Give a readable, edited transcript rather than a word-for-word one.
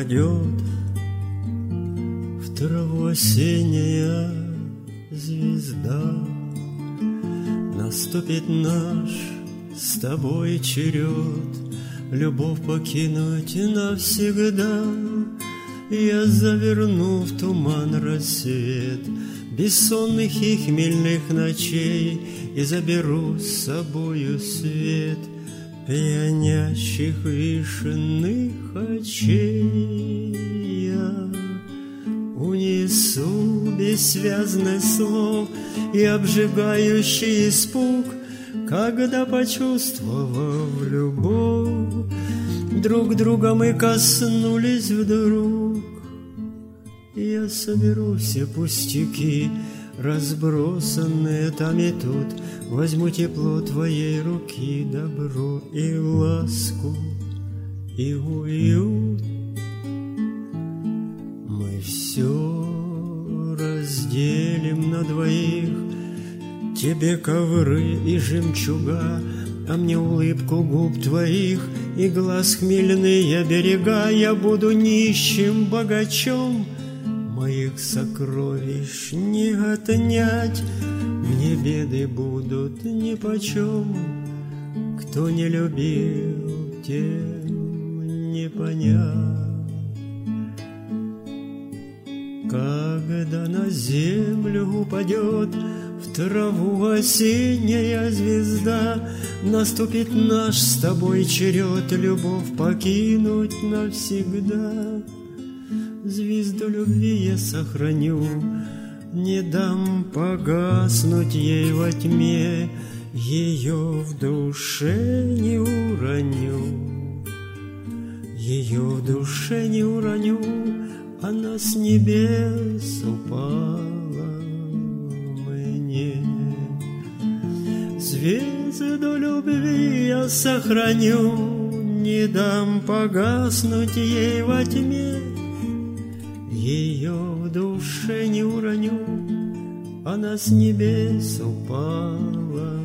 упадет в траву осенняя звезда. Наступит наш с тобой черед любовь покинуть навсегда. Я заверну в туман рассвет бессонных и хмельных ночей и заберу с собою свет пьянящих вишенных очей. Я унесу бессвязных слов и обжигающий испуг, когда, почувствовав любовь, друг друга мы коснулись вдруг. Я соберу все пустяки, разбросанные там и тут, возьму тепло твоей руки, добро и ласку, и уют. Мы все разделим на двоих, тебе ковры и жемчуга, а мне улыбку губ твоих и глаз хмельные берега. Я буду нищим богачом, моих сокровищ не отнять, мне беды будут нипочем, кто не любил, тем не понять. Когда на землю упадет в траву осенняя звезда, наступит наш с тобой черед любовь покинуть навсегда. Звезду любви я сохраню, не дам погаснуть ей во тьме, ее в душе не уроню, ее в душе не уроню, она с небес упала мне. Звезду любви я сохраню, не дам погаснуть ей во тьме, ее в душе не уроню, она с небес упала